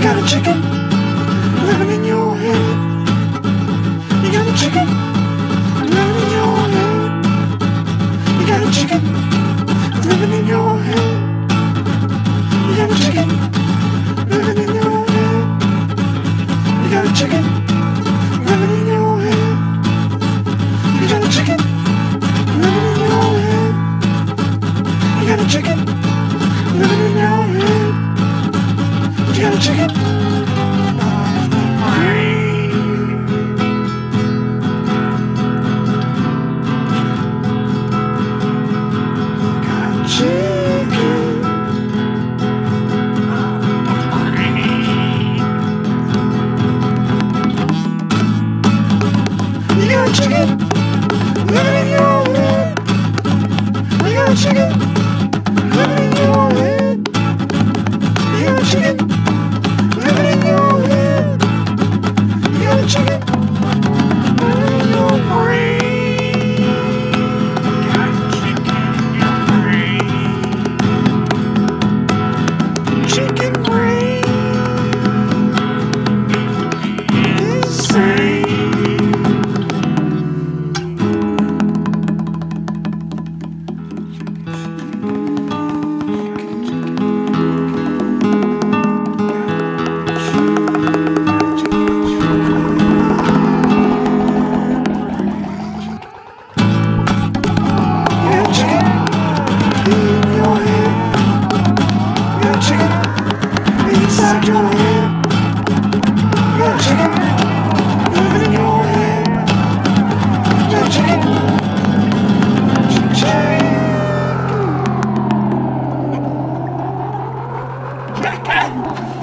got a chicken living in your head. You got a chicken living in your head. You got a chicken living in your head. You got a chicken living in your head. You got a chicken living in your head. You got a chicken living in your head. You got a chicken living in your head. You got a chicken of the brain. You got chicken of the brain. You got a chicken living in your head. You got a chicken living in your head. You got a chicken living in your head. You got a chicken living in your brain. You got a chicken in your brain. Chicken brain is sane. Inside your head, you got a chicken living in your head. You got a chicken, chicken.